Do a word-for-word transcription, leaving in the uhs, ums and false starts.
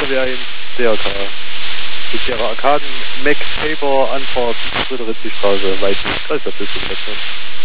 W eins D R K. Rückkehrer Arkaden, Mac Faber, Anfahrt Friedrichstraße, Weidlich. Alles dafür zu benutzen.